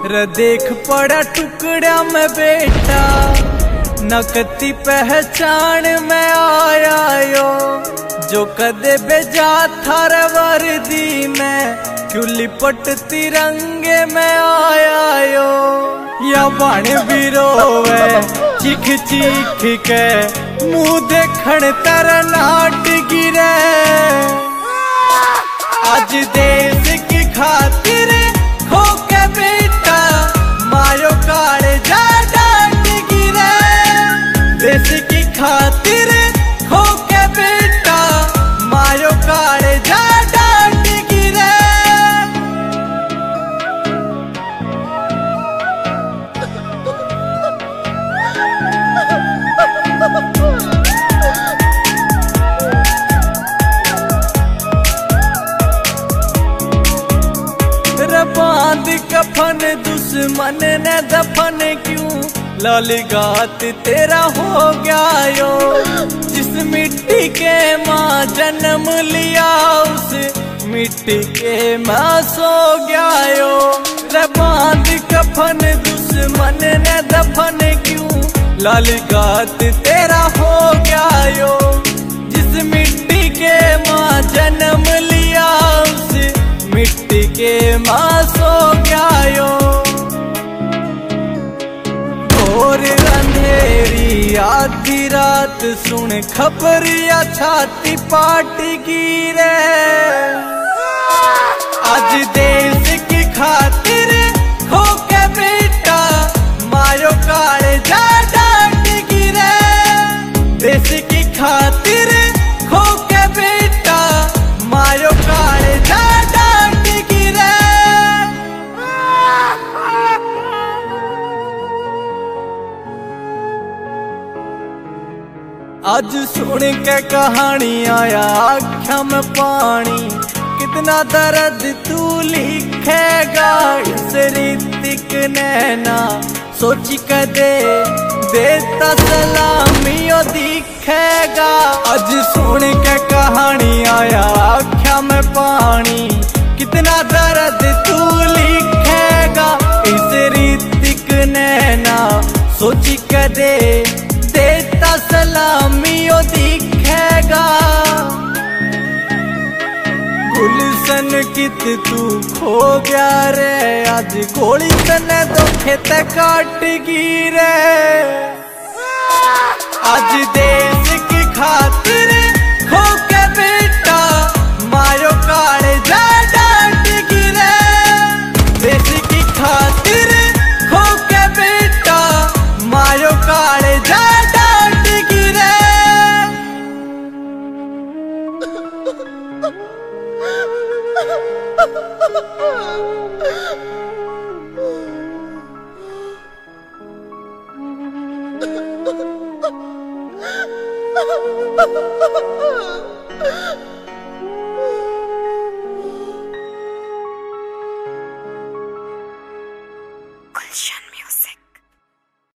रे देख पड़ा टुकड़ा में बेटा, नकती पहचान में आया यो। जो कदे बेजा थार वर्दी में, क्यों लिपट तिरंगे में आया यो। या बन भी रोवे चीख चीख के, मुंह देखण तर नाट गिरे। आज देश की खातिर खो के बेटा, मायो काले जा डांट गिरे। देश की खातिर खो के बेटा, मायो काले जा डांट गिरे। बांध कफन दुश्मन ने दफन क्यों, लालिगात तेरा हो गया यो। जिस मिट्टी के माँ जन्म लिया, उस मिट्टी के माँ सो गया यो। रे बांध कफन दुश्मन ने दफन क्यों, लालिगात तेरा हो गया यो। जिस मिट्टी के माँ जन्म लिया, उस मिट्टी के माँ सो गया यो। और अंधेरी आधी रात सुन खबरिया, छाती पाट गिरे। आज देश की खातिर खो के बेटा, मायो काले जा डांट गिरे। देश की खातिर खो के बेटा, मायो काले जा डांट गिरे। आज सुन के कहानी आया आँखों में पानी, कितना दर्द तू लिखेगा इस ऋतिक नैना। सोच के देता सलामियों दिखेगा। आज सुन के कहानी आया आँखों में पानी, कितना दर्द तू लिखेगा इस ऋतिक नैना। सोच के देता सलामियों दिखेगा। गुलशन कित तू खो गया रे, आज गोली तने तो खेत काट गिरे। आज देश की खातिर खो के बेटा, मायो काले जा डांट गिरे। देश की खातिर खो के बेटा, मायो काले जा डांट गिरे। Ha ha ha ha!